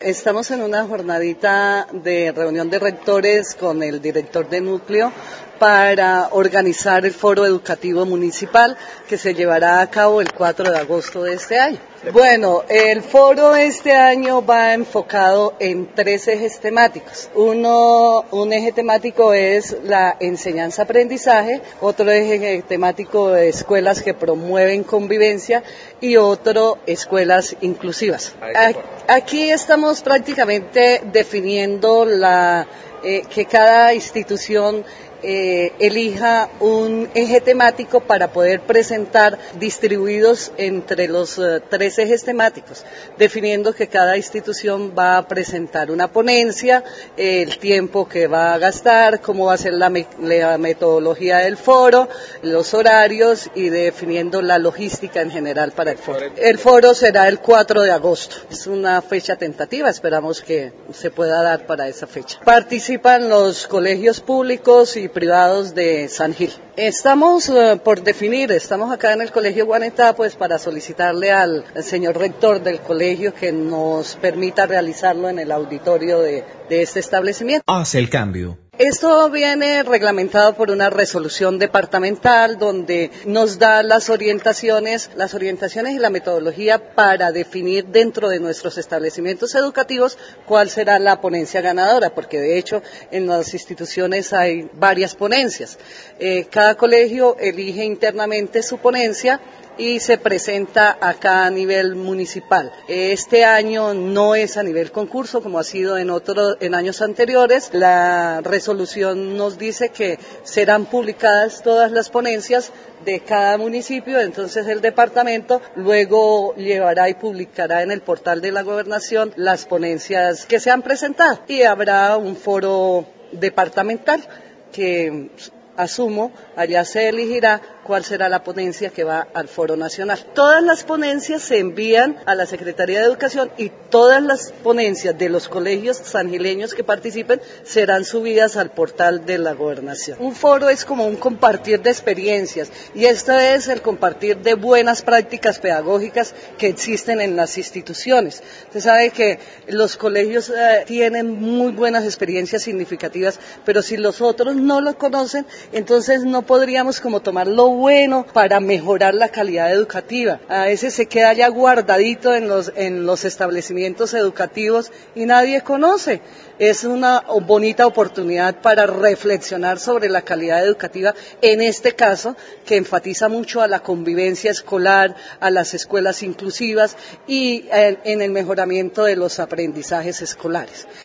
Estamos en una jornadita de reunión de rectores con el director de núcleo para organizar el foro educativo municipal que se llevará a cabo el 4 de agosto de este año. Bueno, el foro este año va enfocado en 3 ejes temáticos. Un eje temático es la enseñanza-aprendizaje, otro eje temático es escuelas que promueven convivencia y otro escuelas inclusivas. Aquí estamos prácticamente definiendo que cada institución elija un eje temático para poder presentar distribuidos entre los 3 ejes temáticos, definiendo que cada institución va a presentar una ponencia, el tiempo que va a gastar, cómo va a ser la metodología del foro, los horarios y definiendo la logística en general para el foro. El foro será el 4 de agosto, es una fecha tentativa, esperamos que se pueda dar para esa fecha. Participan los colegios públicos y privados de San Gil. Estamos por definir, estamos acá en el Colegio Guanetá pues para solicitarle al señor rector del colegio que nos permita realizarlo en el auditorio de este establecimiento. Hace el cambio. Esto viene reglamentado por una resolución departamental donde nos da las orientaciones y la metodología para definir dentro de nuestros establecimientos educativos cuál será la ponencia ganadora, porque de hecho en las instituciones hay varias ponencias. Cada colegio elige internamente su ponencia y se presenta acá a nivel municipal. Este año no es a nivel concurso como ha sido en años anteriores. La resolución nos dice que serán publicadas todas las ponencias de cada municipio, entonces el departamento luego llevará y publicará en el portal de la gobernación las ponencias que se han presentado y habrá un foro departamental que asumo, allá se elegirá cuál será la ponencia que va al Foro Nacional. Todas las ponencias se envían a la Secretaría de Educación y todas las ponencias de los colegios sangileños que participen serán subidas al portal de la Gobernación. Un foro es como un compartir de experiencias y esto es el compartir de buenas prácticas pedagógicas que existen en las instituciones. Usted sabe que los colegios tienen muy buenas experiencias significativas, pero si los otros no lo conocen, entonces no podríamos como tomar lo bueno para mejorar la calidad educativa. A veces se queda ya guardadito en los establecimientos educativos y nadie conoce. Es una bonita oportunidad para reflexionar sobre la calidad educativa, en este caso, que enfatiza mucho a la convivencia escolar, a las escuelas inclusivas y en el mejoramiento de los aprendizajes escolares.